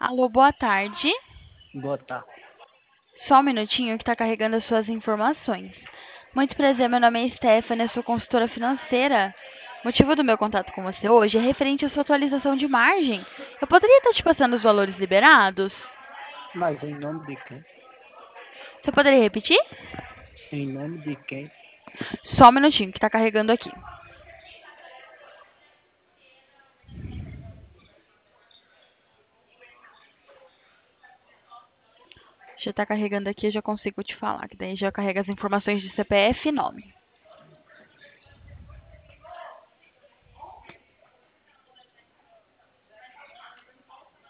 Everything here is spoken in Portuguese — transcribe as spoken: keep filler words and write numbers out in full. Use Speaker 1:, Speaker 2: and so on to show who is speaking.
Speaker 1: Alô, boa tarde.
Speaker 2: Boa tarde.
Speaker 1: Só um minutinho que está carregando as suas informações. Muito prazer, meu nome é Stephanie, eu sou consultora financeira. O motivo do meu contato com você hoje é referente à sua atualização de margem. Eu poderia estar te passando os valores liberados?
Speaker 2: Mas em nome de quem?
Speaker 1: Você poderia repetir?
Speaker 2: Em nome de quem?
Speaker 1: Só um minutinho que está carregando aqui. Já está carregando aqui, eu já consigo te falar, que daí já carrega as informações de C P F e nome.